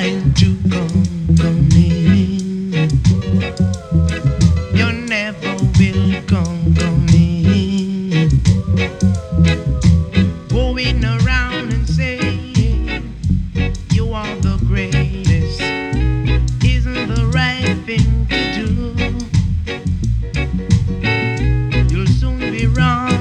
time to come in. You never will come in. Going around and saying you are the greatest isn't the right thing to do. You'll soon be wrong.